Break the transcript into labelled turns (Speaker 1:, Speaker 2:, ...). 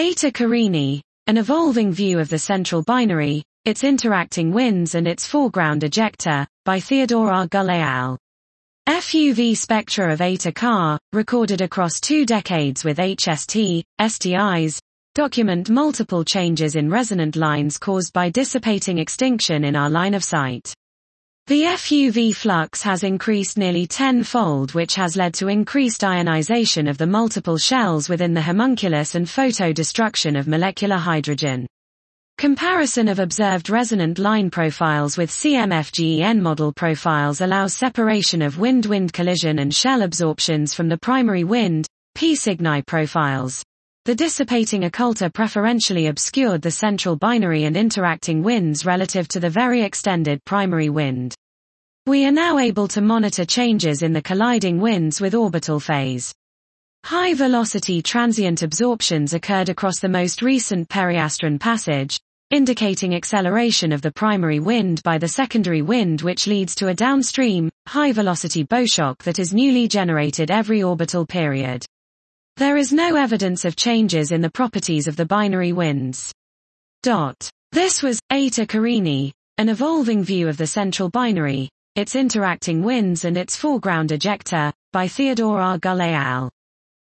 Speaker 1: Eta Carini, an evolving view of the central binary, its interacting winds and its foreground ejecta, by Theodore R. Gull et al. FUV spectra of Eta Ca, recorded across 2 decades with HST, STIs, document multiple changes in resonant lines caused by dissipating extinction in our line of sight. The FUV flux has increased nearly 10-fold, which has led to increased ionization of the multiple shells within the homunculus and photo-destruction of molecular hydrogen. Comparison of observed resonant line profiles with CMFGEN model profiles allows separation of wind-wind collision and shell absorptions from the primary wind, P Cygni profiles. The dissipating occulta preferentially obscured the central binary and interacting winds relative to the very extended primary wind. We are now able to monitor changes in the colliding winds with orbital phase. High-velocity transient absorptions occurred across the most recent periastron passage, indicating acceleration of the primary wind by the secondary wind, which leads to a downstream, high-velocity bowshock that is newly generated every orbital period. There is no evidence of changes in the properties of the binary winds. This was Eta Carini, an evolving view of the central binary, its interacting winds and its foreground ejecta, by Theodore R. Gull et al.